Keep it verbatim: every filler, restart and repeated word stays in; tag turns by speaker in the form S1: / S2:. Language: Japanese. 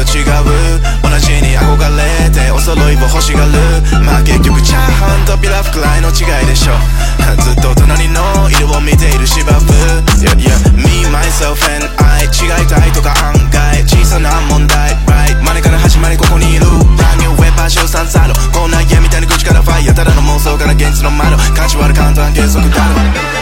S1: と違う同じに憧れてお揃いを欲しがるまあ結局チャーハンとピラフくらいの違いでしょずっと隣の色を見ている芝生 Yeah yeah me myself and I 違いたいとか案外小さな問題 Right 真似から始まりここにいる Brand new web は称賛さろこんな家みたいに口からファイヤーただの妄想から現実の窓価値割る簡単計測だろ